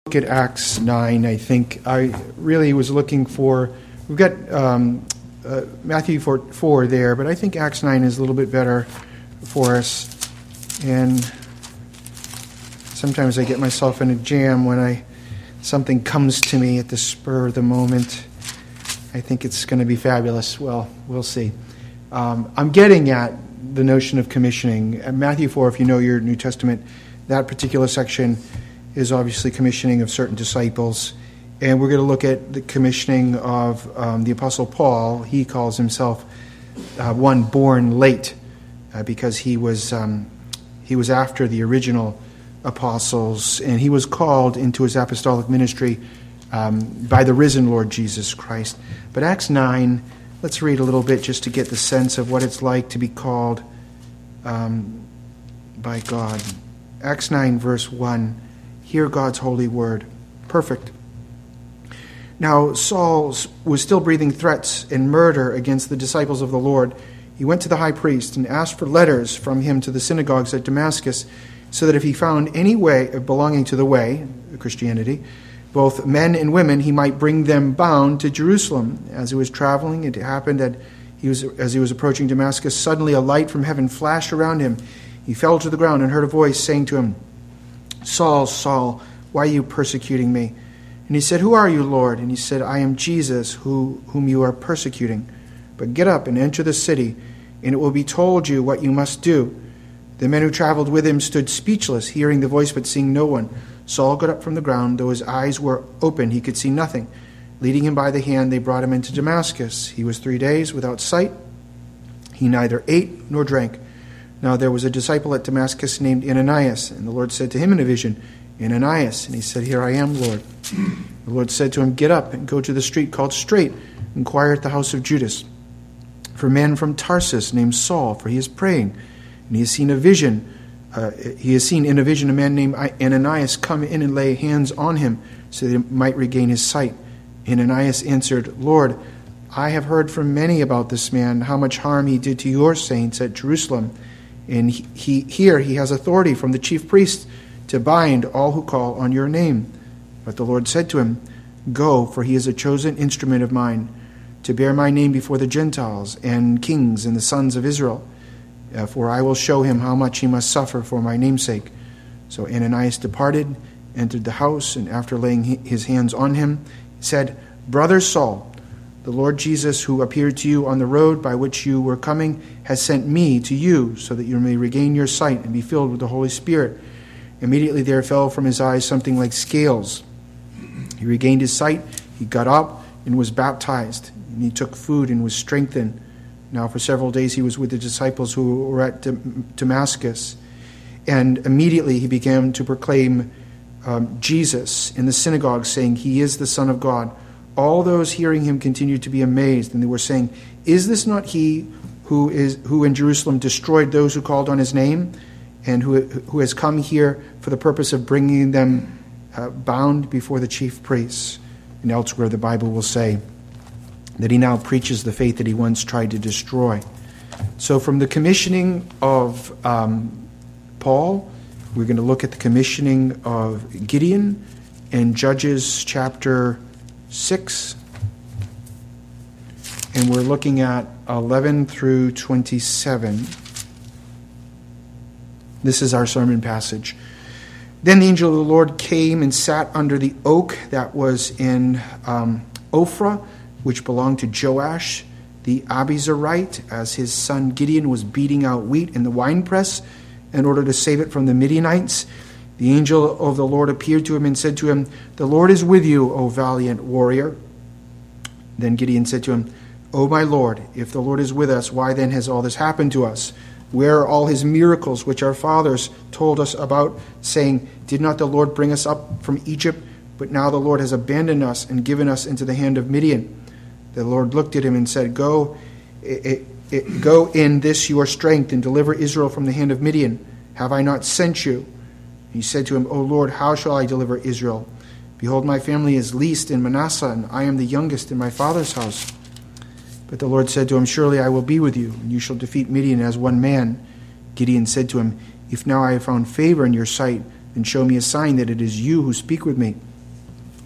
Look at Acts 9, I think. I really was looking for, we've got Matthew 4 there, but I think Acts 9 is a little bit better for us. And sometimes I get myself in a jam when something comes to me at the spur of the moment. I think it's going to be fabulous. Well, we'll see. I'm getting at the notion of commissioning. At Matthew 4, if you know your New Testament, that particular section is obviously commissioning of certain disciples. And we're going to look at the commissioning of the Apostle Paul. He calls himself one born late because he was after the original apostles, and he was called into his apostolic ministry by the risen Lord Jesus Christ. But Acts 9, let's read a little bit just to get the sense of what it's like to be called by God. Acts 9, verse 1. Hear God's holy word. Perfect. Now Saul was still breathing threats and murder against the disciples of the Lord. He went to the high priest and asked for letters from him to the synagogues at Damascus, so that if he found any way belonging to the way, Christianity, both men and women, he might bring them bound to Jerusalem. As he was traveling, it happened that as he was approaching Damascus, suddenly a light from heaven flashed around him. He fell to the ground and heard a voice saying to him, Saul, Saul, why are you persecuting me? And he said, Who are you, Lord? And he said, I am Jesus, whom you are persecuting. But get up and enter the city, and it will be told you what you must do. The men who traveled with him stood speechless, hearing the voice but seeing no one. Saul got up from the ground. Though his eyes were open, he could see nothing. Leading him by the hand, they brought him into Damascus. He was 3 days without sight. He neither ate nor drank. Now there was a disciple at Damascus named Ananias, and the Lord said to him in a vision, Ananias. And he said, Here I am, Lord. The Lord said to him, Get up and go to the street called Straight, inquire at the house of Judas for a man from Tarsus named Saul, for he is praying. And he has seen in a vision a man named Ananias come in and lay hands on him so that he might regain his sight. Ananias answered, Lord, I have heard from many about this man, how much harm he did to your saints at Jerusalem. And he has authority from the chief priest to bind all who call on your name. But the Lord said to him, Go, for he is a chosen instrument of mine, to bear my name before the Gentiles and kings and the sons of Israel. For I will show him how much he must suffer for my name's sake. So Ananias departed, entered the house, and after laying his hands on him, he said, Brother Saul, the Lord Jesus, who appeared to you on the road by which you were coming, has sent me to you, so that you may regain your sight and be filled with the Holy Spirit. Immediately there fell from his eyes something like scales. He regained his sight, he got up, and was baptized. And he took food and was strengthened. Now for several days he was with the disciples who were at Damascus. And immediately he began to proclaim Jesus in the synagogue, saying, He is the Son of God. All those hearing him continued to be amazed, and they were saying, Is this not he who in Jerusalem destroyed those who called on his name, and who has come here for the purpose of bringing them bound before the chief priests? And elsewhere the Bible will say that he now preaches the faith that he once tried to destroy. So from the commissioning of Paul, we're going to look at the commissioning of Gideon in Judges chapter 6. And we're looking at 11 through 27. This is our sermon passage. Then the angel of the Lord came and sat under the oak that was in Ophrah, which belonged to Joash the Abiezrite, as his son Gideon was beating out wheat in the winepress in order to save it from the Midianites. The angel of the Lord appeared to him and said to him, The Lord is with you, O valiant warrior. Then Gideon said to him, O my Lord, if the Lord is with us, why then has all this happened to us? Where are all his miracles which our fathers told us about, saying, Did not the Lord bring us up from Egypt? But now the Lord has abandoned us and given us into the hand of Midian. The Lord looked at him and said, Go in this your strength and deliver Israel from the hand of Midian. Have I not sent you? He said to him, O Lord, how shall I deliver Israel? Behold, my family is least in Manasseh, and I am the youngest in my father's house. But the Lord said to him, Surely I will be with you, and you shall defeat Midian as one man. Gideon said to him, If now I have found favor in your sight, then show me a sign that it is you who speak with me.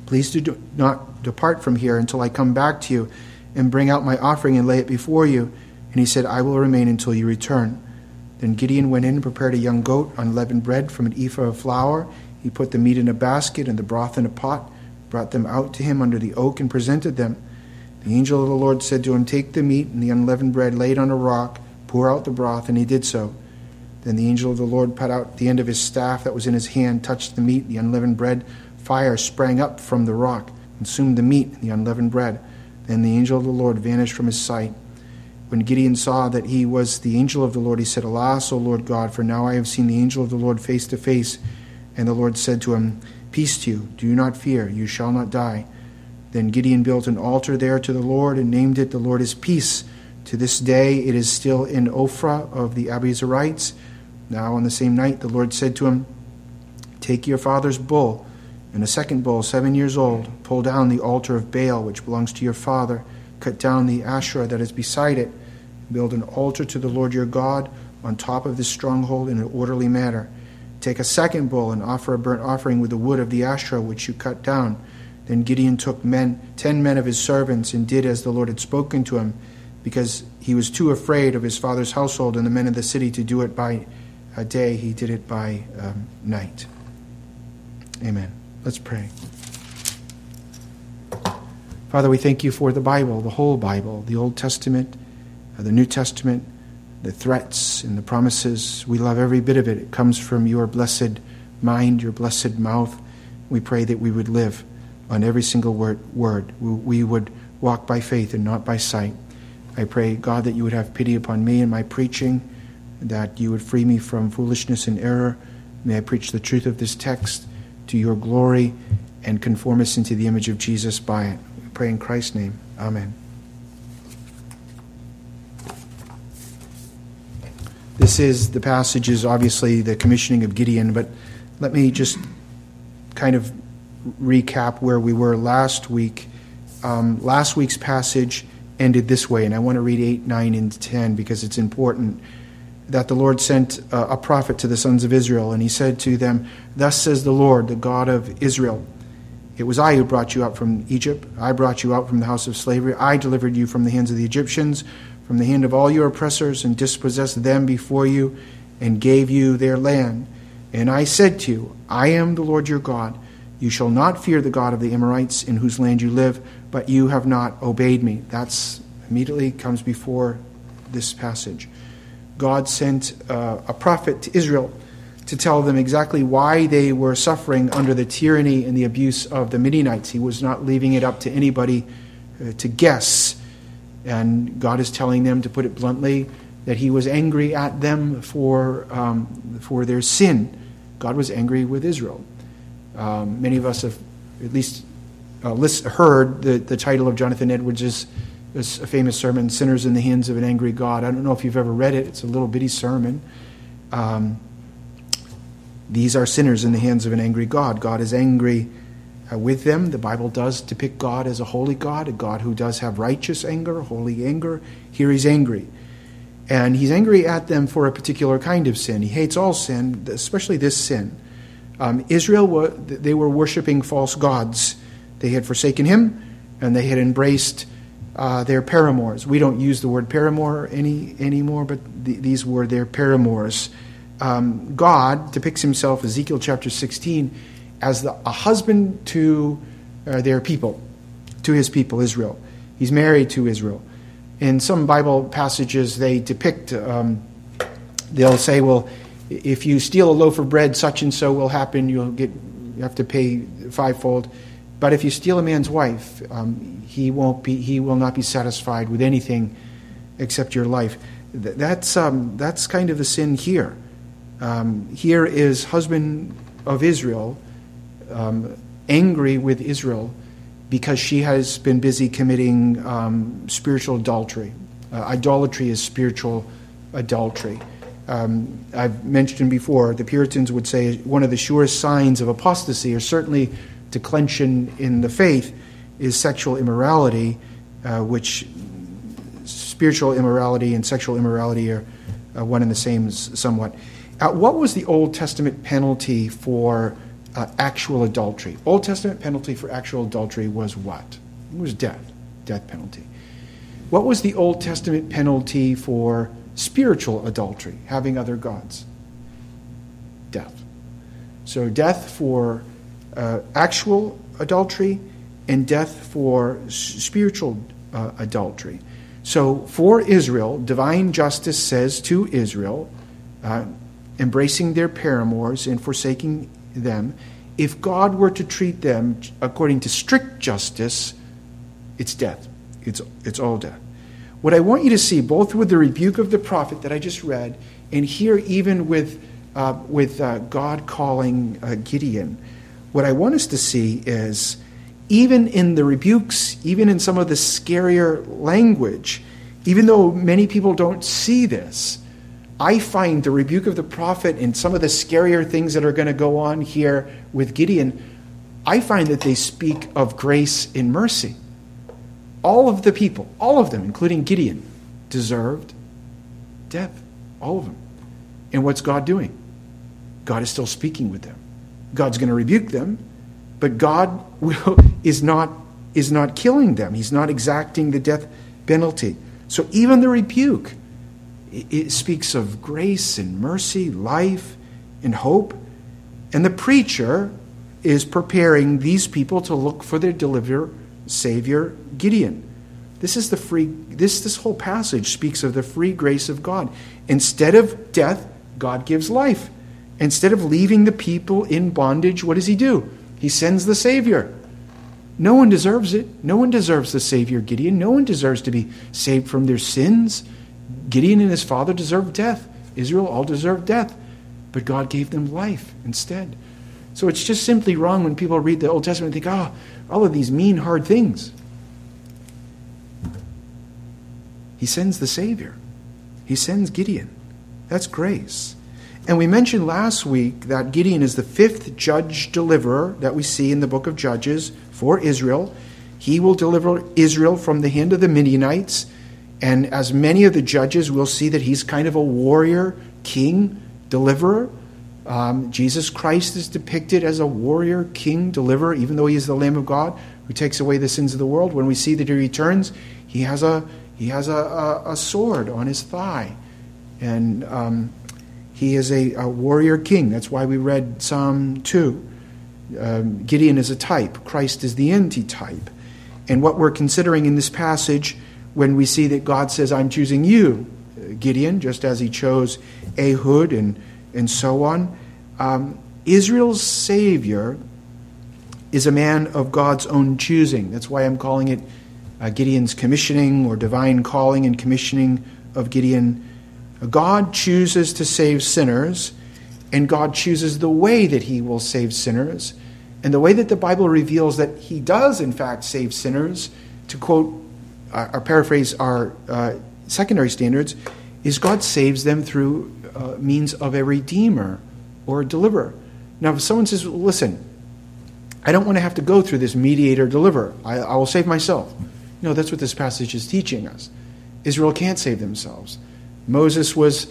Please do not depart from here until I come back to you and bring out my offering and lay it before you. And he said, I will remain until you return. Then Gideon went in and prepared a young goat, unleavened bread from an ephah of flour. He put the meat in a basket and the broth in a pot, brought them out to him under the oak, and presented them. The angel of the Lord said to him, Take the meat and the unleavened bread, lay it on a rock, pour out the broth, and he did so. Then the angel of the Lord put out the end of his staff that was in his hand, touched the meat, the unleavened bread. Fire sprang up from the rock, consumed the meat and the unleavened bread. Then the angel of the Lord vanished from his sight. When Gideon saw that he was the angel of the Lord, he said, Alas, O Lord God, for now I have seen the angel of the Lord face to face. And the Lord said to him, Peace to you, do not fear, you shall not die. Then Gideon built an altar there to the Lord and named it, The Lord is Peace. To this day it is still in Ophrah of the Abiezrites. Now on the same night the Lord said to him, Take your father's bull, and a second bull 7 years old, pull down the altar of Baal which belongs to your father, cut down the Asherah that is beside it, build an altar to the Lord your God on top of this stronghold in an orderly manner. Take a second bull and offer a burnt offering with the wood of the Asherah which you cut down. Then Gideon took 10 men of his servants and did as the Lord had spoken to him, because he was too afraid of his father's household and the men of the city to do it by day. He did it by night. Amen. Let's pray. Father, we thank you for the Bible, the whole Bible, the Old Testament, the New Testament, the threats and the promises. We love every bit of it. It comes from your blessed mind, your blessed mouth. We pray that we would live on every single word. We would walk by faith and not by sight. I pray, God, that you would have pity upon me and my preaching, that you would free me from foolishness and error. May I preach the truth of this text to your glory and conform us into the image of Jesus by it. We pray in Christ's name. Amen. This is the passage, is obviously the commissioning of Gideon, but let me just kind of recap where we were last week. Last week's passage ended this way, and I want to read 8, 9, and 10 because it's important. That the Lord sent a prophet to the sons of Israel, and he said to them, Thus says the Lord, the God of Israel, It was I who brought you out from Egypt. I brought you out from the house of slavery. I delivered you from the hands of the Egyptians, from the hand of all your oppressors, and dispossessed them before you, and gave you their land. And I said to you, I am the Lord your God. You shall not fear the God of the Amorites, in whose land you live, but you have not obeyed me. That's immediately comes before this passage. God sent a prophet to Israel to tell them exactly why they were suffering under the tyranny and the abuse of the Midianites. He was not leaving it up to anybody to guess. And God is telling them, to put it bluntly, that he was angry at them for their sin. God was angry with Israel. Many of us have at least heard the title of Jonathan Edwards' a famous sermon, Sinners in the Hands of an Angry God. I don't know if you've ever read it. It's a little bitty sermon. These are sinners in the hands of an angry God. God is angry with them. The Bible does depict God as a holy God, a God who does have righteous anger, holy anger. Here he's angry. And he's angry at them for a particular kind of sin. He hates all sin, especially this sin. Israel, they were worshiping false gods. They had forsaken him, and they had embraced their paramours. We don't use the word paramour anymore, but these were their paramours. God depicts himself, Ezekiel chapter 16, as a husband to their people, to his people, Israel. He's married to Israel. In some Bible passages, they depict, they'll say, well, if you steal a loaf of bread, such and so will happen. You have to pay fivefold. But if you steal a man's wife, he will not be satisfied with anything except your life. That's kind of the sin here. Here is husband of Israel angry with Israel because she has been busy committing spiritual adultery. Idolatry is spiritual adultery. I've mentioned before, the Puritans would say one of the surest signs of apostasy, or certainly declension in the faith, is sexual immorality, which spiritual immorality and sexual immorality are one and the same somewhat. What was the Old Testament penalty for actual adultery. Old Testament penalty for actual adultery was what? It was death penalty. What was the Old Testament penalty for spiritual adultery, having other gods? Death. So death for actual adultery and death for spiritual adultery. So for Israel, divine justice says to Israel, embracing their paramours and forsaking them, if God were to treat them according to strict justice, it's death. It's all death. What I want you to see, both with the rebuke of the prophet that I just read, and here even with God calling Gideon, what I want us to see is, even in the rebukes, even in some of the scarier language, even though many people don't see this, I find the rebuke of the prophet and some of the scarier things that are going to go on here with Gideon, I find that they speak of grace and mercy. All of the people, all of them, including Gideon, deserved death. All of them. And what's God doing? God is still speaking with them. God's going to rebuke them, but God is not killing them. He's not exacting the death penalty. So even the rebuke, it speaks of grace and mercy, life and hope. And the preacher is preparing these people to look for their deliverer, Savior, Gideon. This whole passage speaks of the free grace of God. Instead of death, God gives life. Instead of leaving the people in bondage, what does he do? He sends the Savior. No one deserves it. No one deserves the Savior, Gideon. No one deserves to be saved from their sins. Gideon and his father deserved death. Israel all deserved death. But God gave them life instead. So it's just simply wrong when people read the Old Testament and think, all of these mean, hard things. He sends the Savior. He sends Gideon. That's grace. And we mentioned last week that Gideon is the fifth judge deliverer that we see in the book of Judges for Israel. He will deliver Israel from the hand of the Midianites. And as many of the judges, we'll see that he's kind of a warrior, king, deliverer. Jesus Christ is depicted as a warrior, king, deliverer, even though he is the Lamb of God who takes away the sins of the world. When we see that he returns, he has a sword on his thigh. And he is a warrior king. That's why we read Psalm 2. Gideon is a type. Christ is the antitype. And what we're considering in this passage, when we see that God says, I'm choosing you, Gideon, just as he chose Ehud and so on. Israel's Savior is a man of God's own choosing. That's why I'm calling it Gideon's commissioning, or divine calling and commissioning of Gideon. God chooses to save sinners, and God chooses the way that he will save sinners. And the way that the Bible reveals that he does, in fact, save sinners, to quote or paraphrase our secondary standards, is God saves them through means of a redeemer or a deliverer. Now, if someone says, listen, I don't want to have to go through this mediator deliverer. I will save myself. No, that's what this passage is teaching us. Israel can't save themselves. Moses was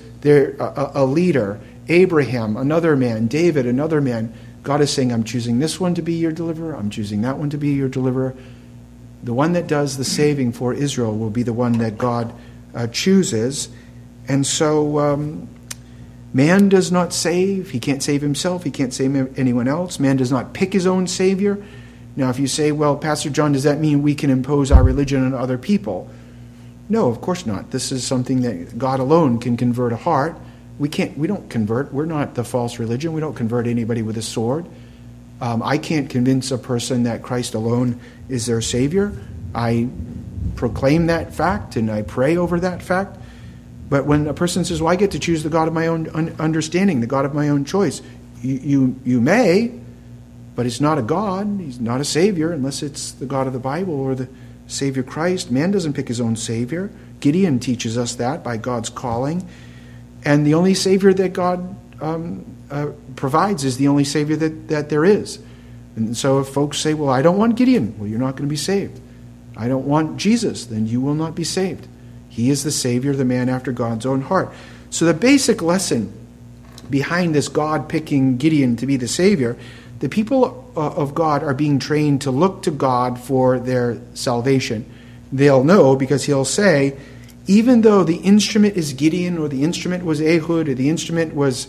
a leader. Abraham, another man. David, another man. God is saying, I'm choosing this one to be your deliverer. I'm choosing that one to be your deliverer. The one that does the saving for Israel will be the one that God chooses. And so man does not save. He can't save himself. He can't save anyone else. Man does not pick his own Savior. Now, if you say, well, Pastor John, does that mean we can impose our religion on other people? No, of course not. This is something that God alone can convert a heart. We don't convert. We're not the false religion. We don't convert anybody with a sword. I can't convince a person that Christ alone is their Savior. I proclaim that fact and I pray over that fact. But when a person says, well, I get to choose the God of my own understanding, the God of my own choice, you may, but it's not a God. He's not a Savior unless it's the God of the Bible or the Savior Christ. Man doesn't pick his own Savior. Gideon teaches us that by God's calling. And the only Savior that God provides is the only Savior that there is. And so if folks say, well, I don't want Gideon, well, you're not going to be saved. I don't want Jesus, then you will not be saved. He is the Savior, the man after God's own heart. So the basic lesson behind this God picking Gideon to be the Savior, The people of God are being trained to look to God for their salvation. They'll know because he'll say, even though the instrument is Gideon, or the instrument was Ehud, or the instrument was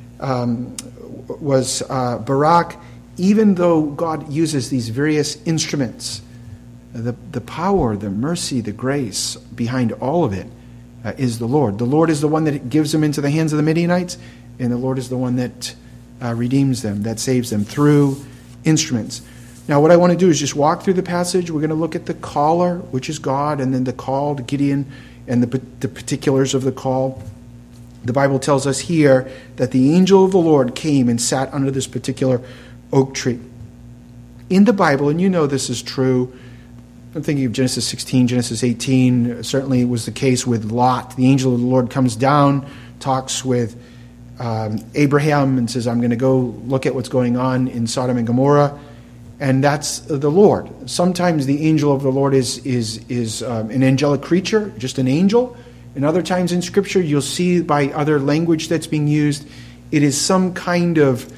Barak, even though God uses these various instruments, the power, the mercy, the grace behind all of it is the Lord. The Lord is the one that gives them into the hands of the Midianites, and the Lord is the one that redeems them, that saves them through instruments. Now, what I want to do is just walk through the passage. We're going to look at the caller, which is God, and then the called, Gideon, and the particulars of the call. The Bible tells us here that the angel of the Lord came and sat under this particular oak tree. In the Bible, and you know this is true, I'm thinking of Genesis 16, Genesis 18. Certainly it was the case with Lot. The angel of the Lord comes down, talks with Abraham, and says, I'm going to go look at what's going on in Sodom and Gomorrah. And that's the Lord. Sometimes the angel of the Lord is an angelic creature, just an angel. And other times in Scripture, you'll see by other language that's being used, it is some kind of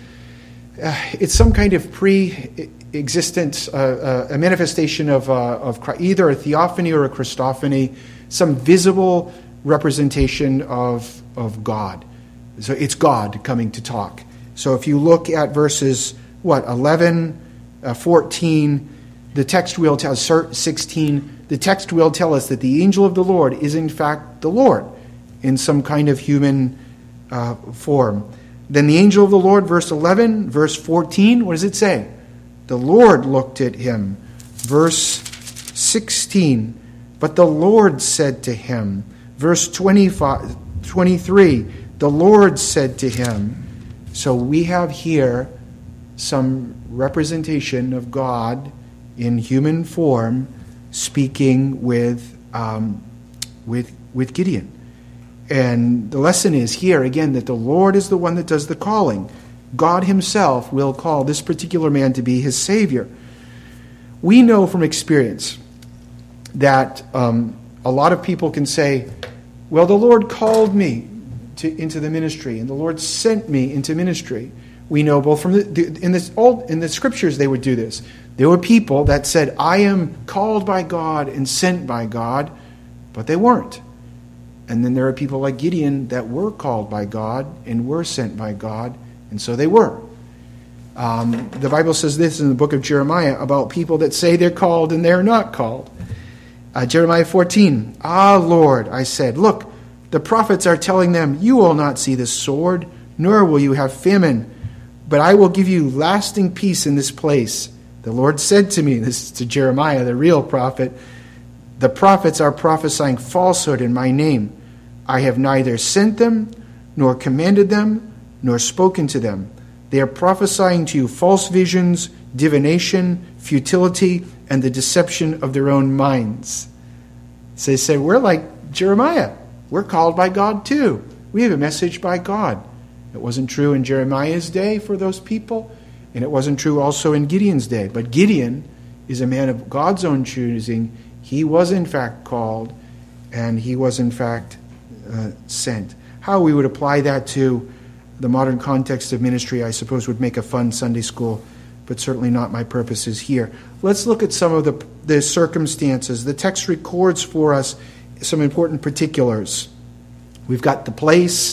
pre-existent a manifestation of Christ, either a theophany or a Christophany, some visible representation of God. So it's God coming to talk. So if you look at verses 11, 14, the text will tell us 16. The text will tell us that the angel of the Lord is in fact the Lord in some kind of human form. Then the angel of the Lord, verse 11, verse 14, what does it say? The Lord looked at him. Verse 16, but the Lord said to him. Verse 23, the Lord said to him. So we have here some representation of God in human form speaking with Gideon. And the lesson is here, again, that the Lord is the one that does the calling. God himself will call this particular man to be his Savior. We know from experience that a lot of people can say, well, the Lord called me into the ministry, and the Lord sent me into ministry. We know both from in the Scriptures they would do this. There were people that said, I am called by God and sent by God, but they weren't. And then there are people like Gideon that were called by God and were sent by God, and so they were. The Bible says this in the book of Jeremiah about people that say they're called and they're not called. Jeremiah 14, Lord, I said, look, the prophets are telling them, you will not see the sword, nor will you have famine, but I will give you lasting peace in this place. The Lord said to me, this is to Jeremiah, the real prophet, the prophets are prophesying falsehood in my name. I have neither sent them, nor commanded them, nor spoken to them. They are prophesying to you false visions, divination, futility, and the deception of their own minds. So they say, we're like Jeremiah. We're called by God too. We have a message by God. It wasn't true in Jeremiah's day for those people, and it wasn't true also in Gideon's day. But Gideon is a man of God's own choosing. He was in fact called, and he was in fact sent. How we would apply that to the modern context of ministry, I suppose, would make a fun Sunday school, but certainly not my purposes here. Let's look at some of the circumstances. The text records for us some important particulars. We've got the place.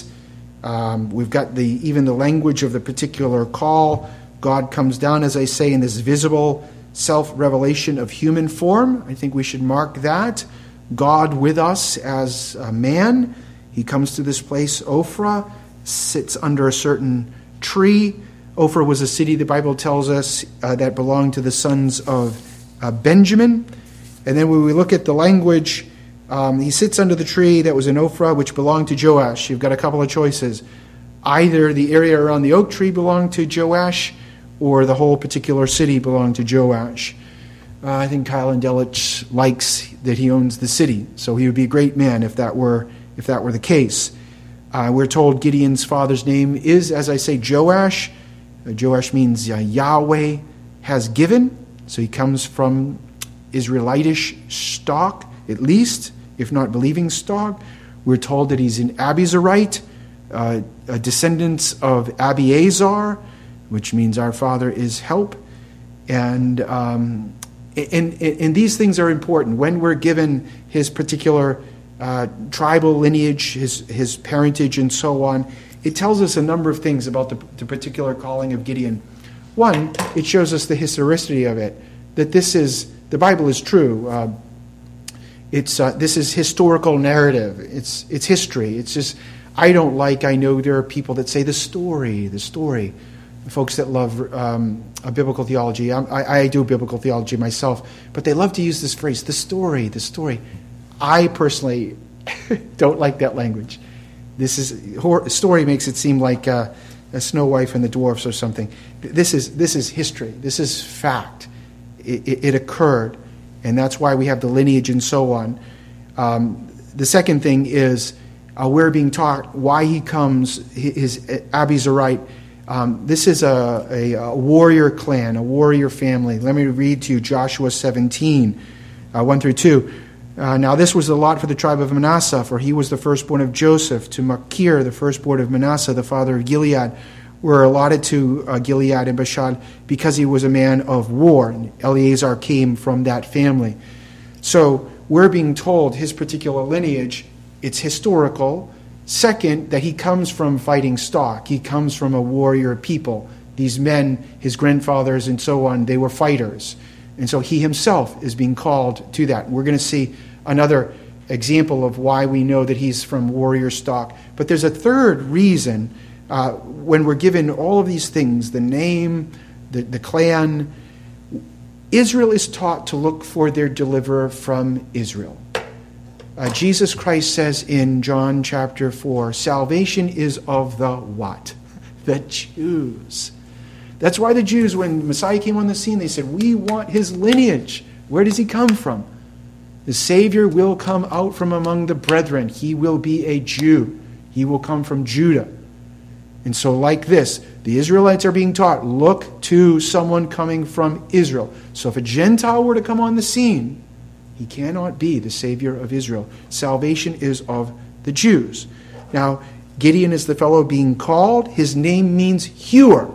We've got even the language of the particular call. God comes down, as I say, in this visible self-revelation of human form. I think we should mark that. God with us as a man. He comes to this place, Ophrah, sits under a certain tree. Ophrah was a city, the Bible tells us, that belonged to the sons of Benjamin. And then when we look at the language, he sits under the tree that was in Ophrah, which belonged to Joash. You've got a couple of choices. Either the area around the oak tree belonged to Joash, or the whole particular city belonged to Joash. I think Kyle and Delich likes that he owns the city, so he would be a great man if that were the case. We're told Gideon's father's name is, as I say, Joash. Joash means Yahweh has given, so he comes from Israelitish stock, at least, if not believing stock. We're told that he's an Abizarite, descendants of Abiezar. which means our Father is help. And these things are important. When we're given his particular tribal lineage, his parentage, and so on, it tells us a number of things about the particular calling of Gideon. One, it shows us the historicity of it, that the Bible is true. This is historical narrative. It's history. It's just, I know there are people that say the story. Folks that love biblical theology. I do biblical theology myself, but they love to use this phrase, the story. I personally don't like that language. Story makes it seem like a Snow White and the Dwarfs or something. This is history. This is fact. It occurred, and that's why we have the lineage and so on. The second thing is we're being taught why he comes. Abby's right. This is a warrior clan, a warrior family. Let me read to you Joshua 17, 1 through 2. Now this was the lot for the tribe of Manasseh, for he was the firstborn of Joseph. To Machir, the firstborn of Manasseh, the father of Gilead, were allotted to Gilead and Bashan because he was a man of war. And Eleazar came from that family. So we're being told his particular lineage, it's historical. Second, that he comes from fighting stock. He comes from a warrior people. These men, his grandfathers and so on, they were fighters. And so he himself is being called to that. We're going to see another example of why we know that he's from warrior stock. But there's a third reason when we're given all of these things, the name, the clan. Israel is taught to look for their deliverer from Israel. Jesus Christ says in John chapter 4, salvation is of the what? The Jews. That's why the Jews, when Messiah came on the scene, they said, we want his lineage. Where does he come from? The Savior will come out from among the brethren. He will be a Jew. He will come from Judah. And so like this, the Israelites are being taught, look to someone coming from Israel. So if a Gentile were to come on the scene, he cannot be the Savior of Israel. Salvation is of the Jews. Now, Gideon is the fellow being called. His name means hewer,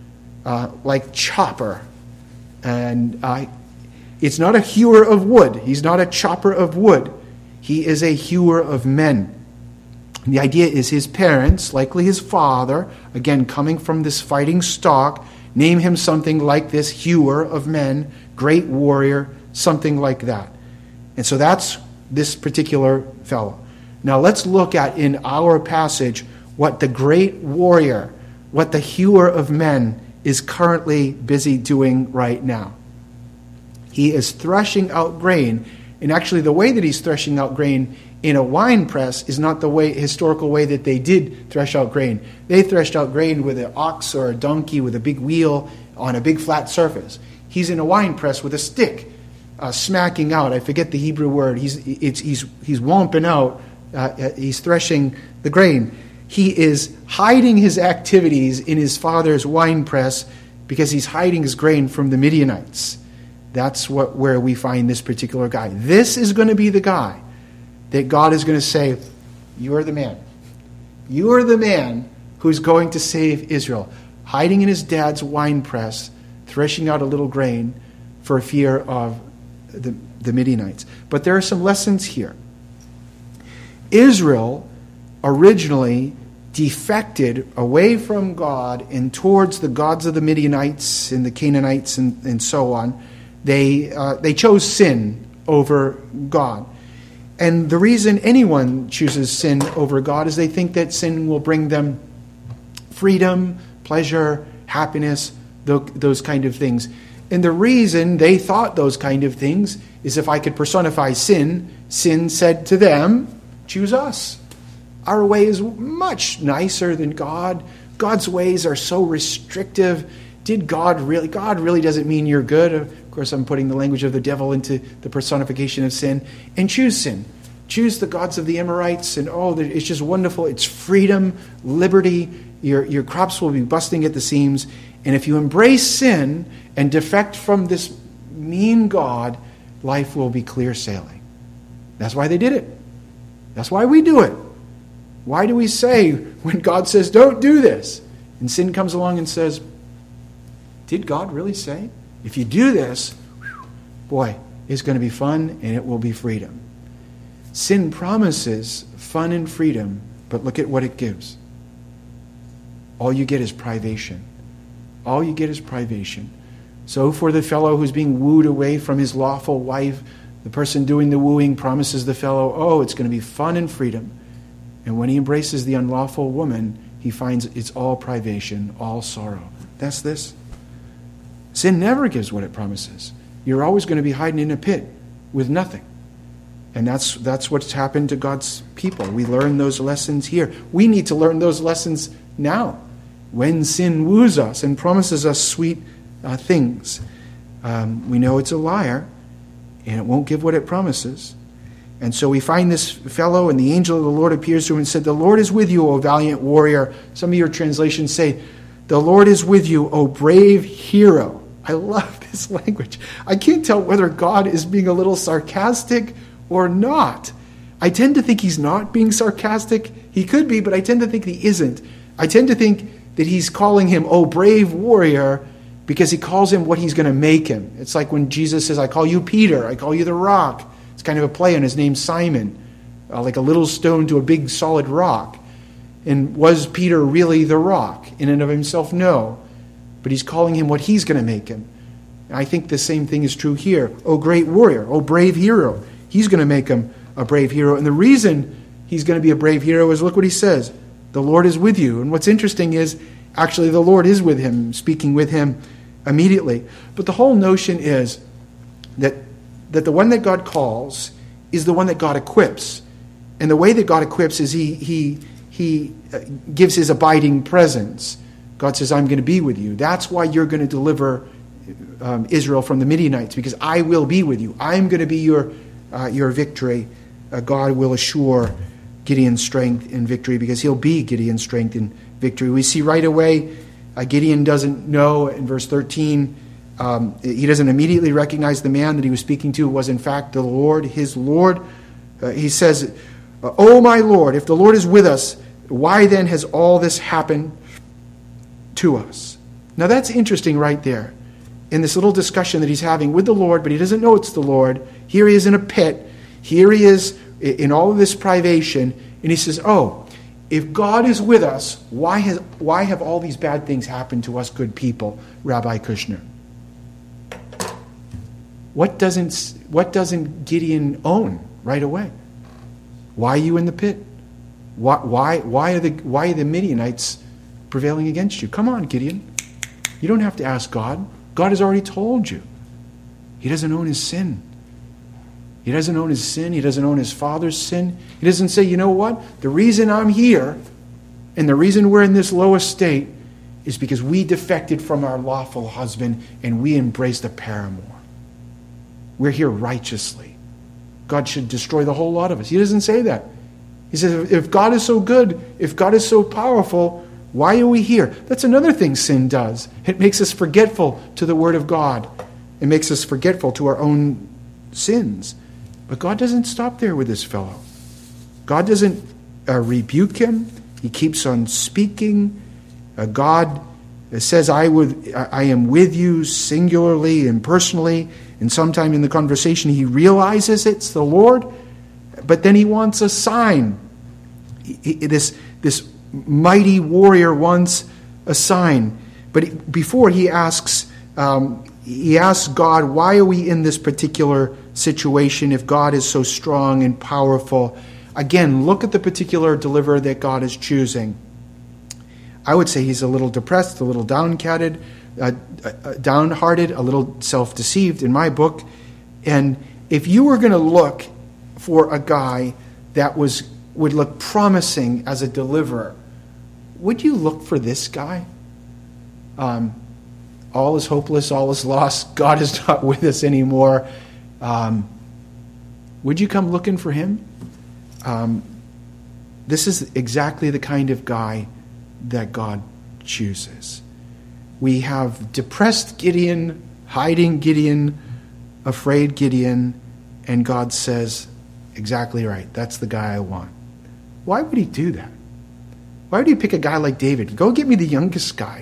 like chopper. And it's not a hewer of wood. He's not a chopper of wood. He is a hewer of men. And the idea is his parents, likely his father, again, coming from this fighting stock, name him something like this, hewer of men, great warrior, something like that. And so that's this particular fellow. Now let's look at in our passage what the great warrior, what the hewer of men is currently busy doing right now. He is threshing out grain. And actually the way that he's threshing out grain in a wine press is not the historical way that they did thresh out grain. They threshed out grain with an ox or a donkey with a big wheel on a big flat surface. He's in a wine press with a stick. Smacking out, I forget the Hebrew word. He's womping out. He's threshing the grain. He is hiding his activities in his father's wine press because he's hiding his grain from the Midianites. That's where we find this particular guy. This is going to be the guy that God is going to say, "You are the man. You are the man who's going to save Israel." Hiding in his dad's wine press, threshing out a little grain for fear of the Midianites. But there are some lessons here. Israel originally defected away from God and towards the gods of the Midianites and the Canaanites and so on. They chose sin over God. And the reason anyone chooses sin over God is they think that sin will bring them freedom, pleasure, happiness, those kind of things. And the reason they thought those kind of things is if I could personify sin, sin said to them, choose us. Our way is much nicer than God. God's ways are so restrictive. God really doesn't mean you're good. Of course, I'm putting the language of the devil into the personification of sin. And choose sin. Choose the gods of the Amorites. And it's just wonderful. It's freedom, liberty. Your crops will be busting at the seams. And if you embrace sin and defect from this mean God, life will be clear sailing. That's why they did it. That's why we do it. Why do we say when God says, don't do this? And sin comes along and says, did God really say? If you do this, boy, it's going to be fun and it will be freedom. Sin promises fun and freedom, but look at what it gives. All you get is privation. All you get is privation. So for the fellow who's being wooed away from his lawful wife, the person doing the wooing promises the fellow, oh, it's going to be fun and freedom. And when he embraces the unlawful woman, he finds it's all privation, all sorrow. That's this. Sin never gives what it promises. You're always going to be hiding in a pit with nothing. And that's what's happened to God's people. We learn those lessons here. We need to learn those lessons now. When sin woos us and promises us sweet things, we know it's a liar, and it won't give what it promises. And so we find this fellow, and the angel of the Lord appears to him and said, "The Lord is with you, O valiant warrior." Some of your translations say, "The Lord is with you, O brave hero." I love this language. I can't tell whether God is being a little sarcastic or not. I tend to think he's not being sarcastic. He could be, but I tend to think he isn't. I tend to think that he's calling him, "O brave warrior," because he calls him what he's going to make him. It's like when Jesus says, "I call you Peter, I call you the rock." It's kind of a play on his name Simon, like a little stone to a big solid rock. And was Peter really the rock in and of himself? No. But he's calling him what he's going to make him. I think the same thing is true here. "O great warrior, O brave hero." He's going to make him a brave hero. And the reason he's going to be a brave hero is, look what he says. The Lord is with you. And what's interesting is, actually, the Lord is with him, speaking with him immediately. But the whole notion is that the one that God calls is the one that God equips. And the way that God equips is he gives his abiding presence. God says, "I'm going to be with you." That's why you're going to deliver Israel from the Midianites, because I will be with you. I'm going to be your victory. God will assure Gideon's strength in victory, because he'll be Gideon's strength in victory. We see right away Gideon doesn't know in verse 13. He doesn't immediately recognize the man that he was speaking to was in fact the Lord, his Lord. He says, "Oh my Lord, if the Lord is with us, why then has all this happened to us?" Now that's interesting right there. In this little discussion that he's having with the Lord, but he doesn't know it's the Lord. Here he is in a pit. Here he is in all of this privation. And he says, "Oh, if God is with us, why have all these bad things happened to us good people, Rabbi Kushner?" What doesn't Gideon own right away? Why are you in the pit? Why are the Midianites prevailing against you? Come on, Gideon. You don't have to ask God. God has already told you. He doesn't own his sin. He doesn't own his sin. He doesn't own his father's sin. He doesn't say, "You know what? The reason I'm here and the reason we're in this low estate is because we defected from our lawful husband and we embraced a paramour. We're here righteously. God should destroy the whole lot of us." He doesn't say that. He says, if God is so good, if God is so powerful, why are we here? That's another thing sin does. It makes us forgetful to the Word of God. It makes us forgetful to our own sins. But God doesn't stop there with this fellow. God doesn't rebuke him. He keeps on speaking. God says, I am with you singularly and personally. And sometime in the conversation he realizes it's the Lord. But then he wants a sign. This mighty warrior wants a sign. But before he asks God, why are we in this particular situation if God is so strong and powerful? Again, look at the particular deliverer that God is choosing. I would say he's a little depressed, a little downhearted, a little self-deceived in my book. And if you were going to look for a guy that would look promising as a deliverer, would you look for this guy? All is hopeless, all is lost, God is not with us anymore. Would you come looking for him? This is exactly the kind of guy that God chooses. We have depressed Gideon, hiding Gideon, afraid Gideon, and God says, exactly right, that's the guy I want. Why would he do that? Why would he pick a guy like David? Go get me the youngest guy.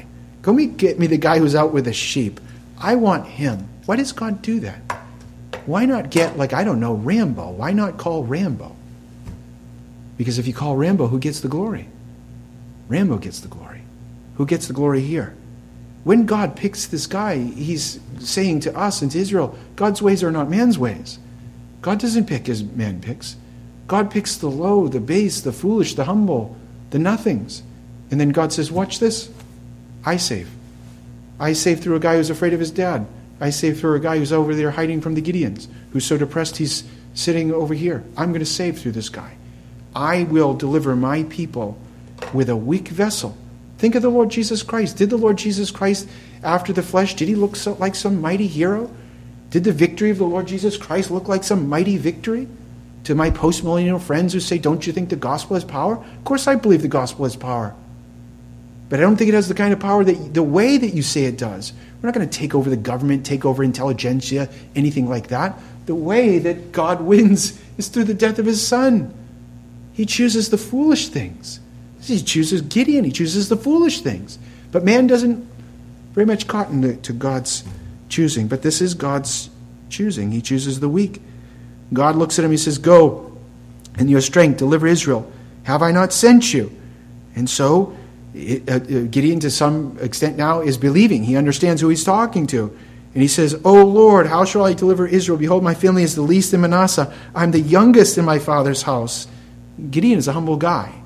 get me the guy who's out with the sheep. I want him. Why does God do that? Why not get, Rambo? Why not call Rambo? Because if you call Rambo, who gets the glory? Rambo gets the glory. Who gets the glory here? When God picks this guy, he's saying to us and to Israel, God's ways are not man's ways. God doesn't pick as man picks. God picks the low, the base, the foolish, the humble, the nothings. And then God says, watch this. I save. I save through a guy who's afraid of his dad. I save through a guy who's over there hiding from the Gideons, who's so depressed he's sitting over here. I'm going to save through this guy. I will deliver my people with a weak vessel. Think of the Lord Jesus Christ. Did the Lord Jesus Christ, after the flesh, did he look like some mighty hero? Did the victory of the Lord Jesus Christ look like some mighty victory? To my post-millennial friends who say, don't you think the gospel has power? Of course I believe the gospel has power. But I don't think it has the kind of power that the way that you say it does. We're not going to take over the government, take over intelligentsia, anything like that. The way that God wins is through the death of his Son. He chooses the foolish things. He chooses Gideon. He chooses the foolish things. But man doesn't very much cotton to God's choosing. But this is God's choosing. He chooses the weak. God looks at him. He says, go in your strength, deliver Israel. Have I not sent you? And so Gideon, to some extent now, is believing. He understands who he's talking to. And he says, O Lord, how shall I deliver Israel? Behold, my family is the least in Manasseh. I'm the youngest in my father's house. Gideon is a humble guy.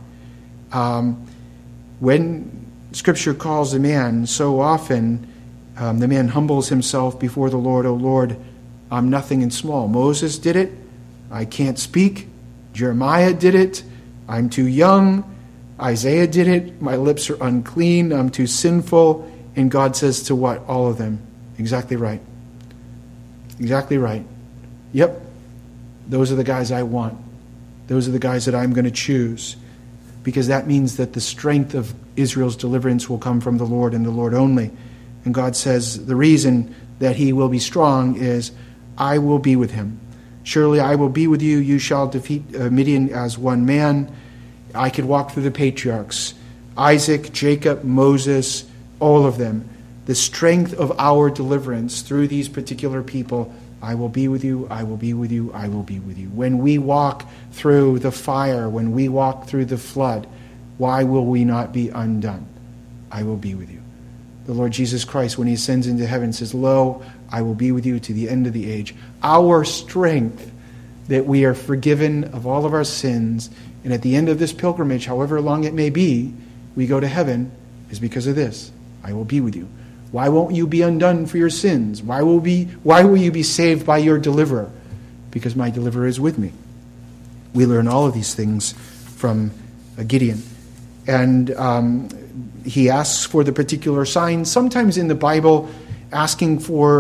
When Scripture calls a man, so often the man humbles himself before the Lord. O Lord, I'm nothing and small. Moses did it. I can't speak. Jeremiah did it. I'm too young. Isaiah did it. My lips are unclean. I'm too sinful. And God says to what? All of them. Exactly right. Exactly right. Yep. Those are the guys I want. Those are the guys that I'm going to choose. Because that means that the strength of Israel's deliverance will come from the Lord and the Lord only. And God says the reason that he will be strong is, I will be with him. Surely I will be with you. You shall defeat Midian as one man. I could walk through the patriarchs. Isaac, Jacob, Moses, all of them. The strength of our deliverance through these particular people, I will be with you, I will be with you, I will be with you. When we walk through the fire, when we walk through the flood, why will we not be undone? I will be with you. The Lord Jesus Christ, when he ascends into heaven, says, Lo, I will be with you to the end of the age. Our strength, that we are forgiven of all of our sins, and at the end of this pilgrimage, however long it may be, we go to heaven, is because of this. I will be with you. Why won't you be undone for your sins? Why will you be saved by your deliverer? Because my deliverer is with me. We learn all of these things from Gideon. And he asks for the particular sign. Sometimes in the Bible, asking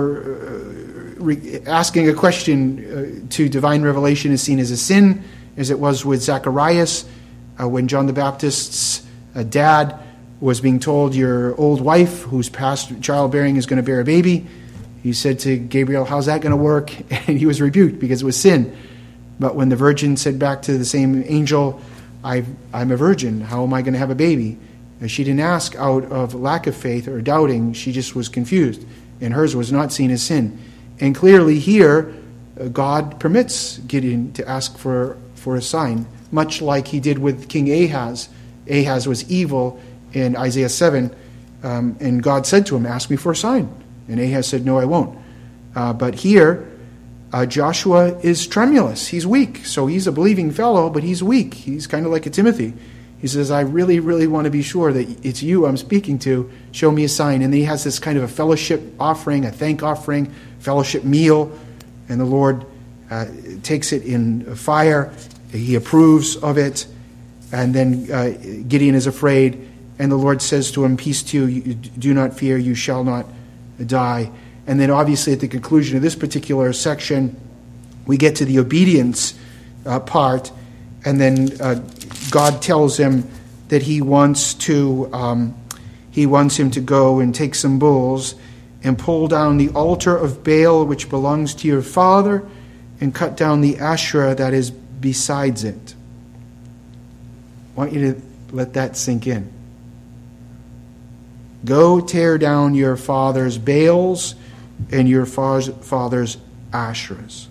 a question to divine revelation is seen as a sin, as it was with Zacharias when John the Baptist's dad was being told, your old wife, who's past childbearing, is going to bear a baby. He said to Gabriel, how's that going to work? And he was rebuked because it was sin. But when the virgin said back to the same angel, I'm a virgin, how am I going to have a baby? And she didn't ask out of lack of faith or doubting, she just was confused. And hers was not seen as sin. And clearly here, God permits Gideon to ask for a sign, much like he did with King Ahaz. Ahaz was evil in Isaiah 7, and God said to him, ask me for a sign. And Ahaz said, no, I won't. But here, Joshua is tremulous. He's weak. So he's a believing fellow, but he's weak. He's kind of like a Timothy. He says, I really, really want to be sure that it's you I'm speaking to. Show me a sign. And then he has this kind of a fellowship offering, a thank offering, fellowship meal. And the Lord takes it in fire. He approves of it. And then Gideon is afraid. And the Lord says to him, peace to you, do not fear, you shall not die. And then obviously at the conclusion of this particular section, we get to the obedience part. And then God tells him that he wants him to go and take some bulls and pull down the altar of Baal, which belongs to your father, and cut down the Asherah that is besides it. I want you to let that sink in. Go tear down your father's Baals and your father's Asherahs.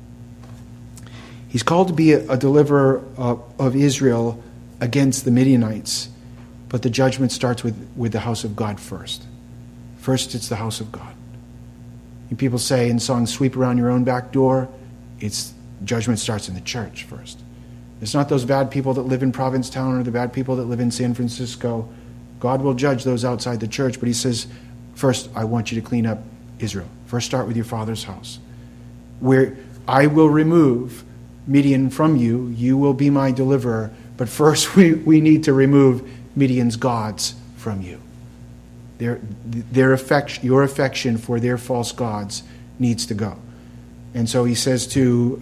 He's called to be a deliverer of Israel against the Midianites, but the judgment starts with the house of God first. First, it's the house of God. And people say in songs, sweep around your own back door. Judgment starts in the church first. It's not those bad people that live in Provincetown or the bad people that live in San Francisco. God will judge those outside the church, but he says, first, I want you to clean up Israel. First, start with your father's house. Where I will remove Midian from you, you will be my deliverer. But first, we need to remove Midian's gods from you. Your affection for their false gods needs to go. And so he says to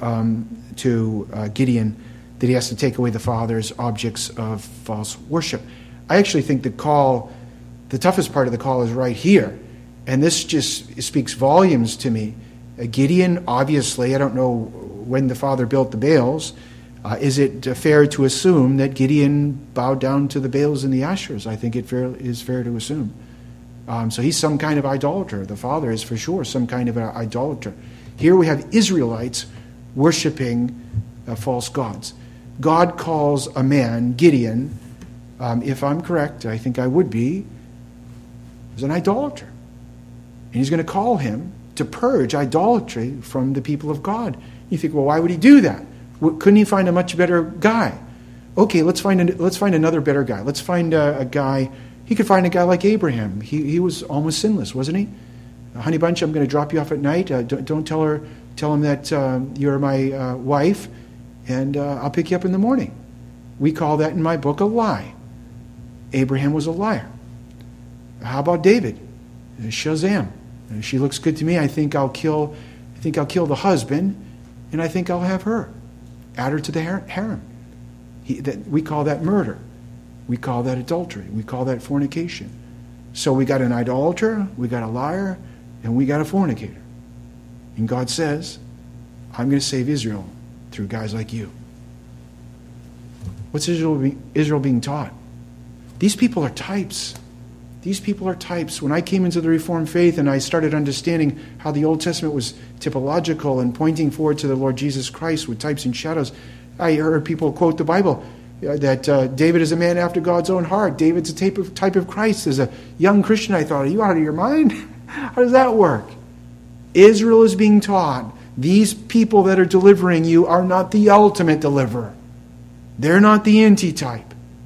Gideon that he has to take away the father's objects of false worship. I actually think the toughest part of the call is right here. And this just speaks volumes to me. Gideon, obviously, I don't know when the father built the Baals. Is it fair to assume that Gideon bowed down to the Baals and the Asherahs? I think it is fair to assume. So he's some kind of idolater. The father is for sure some kind of an idolater. Here we have Israelites worshiping false gods. God calls a man, Gideon, if I'm correct, I think I would be, as an idolater. And he's going to call him to purge idolatry from the people of God. You think, well, why would he do that? Couldn't he find a much better guy? Okay, let's find another better guy. Let's find a guy. He could find a guy like Abraham. He was almost sinless, wasn't he? Honey bunch, I'm going to drop you off at night. Don't tell him that you're my wife, and I'll pick you up in the morning. We call that in my book a lie. Abraham was a liar. How about David? Shazam. She looks good to me. I think I'll kill the husband, and I think I'll have her. Add her to the harem. We call that murder. We call that adultery. We call that fornication. So we got an idolater, we got a liar, and we got a fornicator. And God says, I'm going to save Israel through guys like you. What's Israel being taught? These people are types. These people are types. When I came into the Reformed faith and I started understanding how the Old Testament was typological and pointing forward to the Lord Jesus Christ with types and shadows, I heard people quote the Bible that David is a man after God's own heart. David's a type of Christ. As a young Christian, I thought, are you out of your mind? How does that work? Israel is being taught, these people that are delivering you are not the ultimate deliverer. They're not the antitype.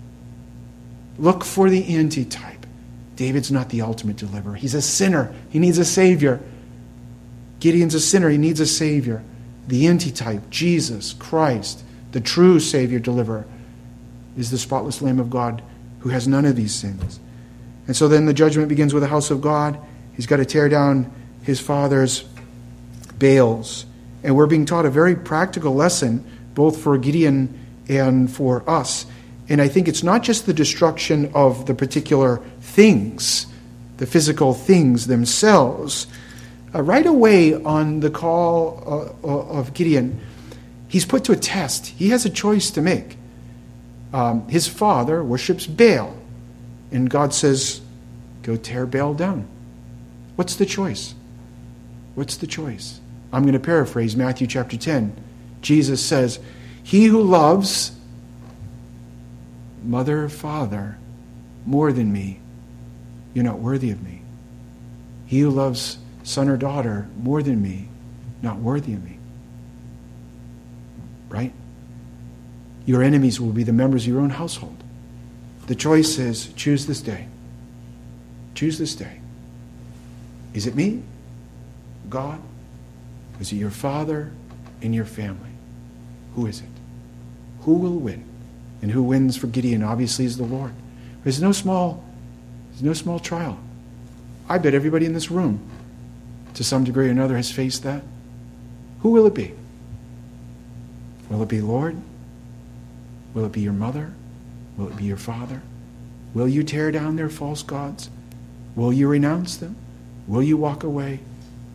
Look for the antitype. David's not the ultimate deliverer. He's a sinner. He needs a Savior. Gideon's a sinner. He needs a Savior. The antitype, Jesus Christ, the true Savior deliverer, is the spotless Lamb of God who has none of these sins. And so then the judgment begins with the house of God. He's got to tear down his father's Baals. And we're being taught a very practical lesson, both for Gideon and for us. And I think it's not just the destruction of the particular things, the physical things themselves. Right away on the call of Gideon, he's put to a test. He has a choice to make. His father worships Baal. And God says, go tear Baal down. What's the choice? What's the choice? I'm going to paraphrase Matthew chapter 10. Jesus says, he who loves mother or father more than me, you're not worthy of me. He who loves son or daughter more than me, not worthy of me. Right? Your enemies will be the members of your own household. The choice is, choose this day. Choose this day. Is it me? God? Is it your father and your family? Who is it? Who will win? And who wins for Gideon, obviously, is the Lord. There's no small trial. I bet everybody in this room, to some degree or another, has faced that. Who will it be? Will it be Lord? Will it be your mother? Will it be your father? Will you tear down their false gods? Will you renounce them? Will you walk away?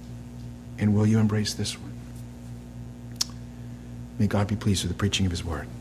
And will you embrace this one? May God be pleased with the preaching of his word.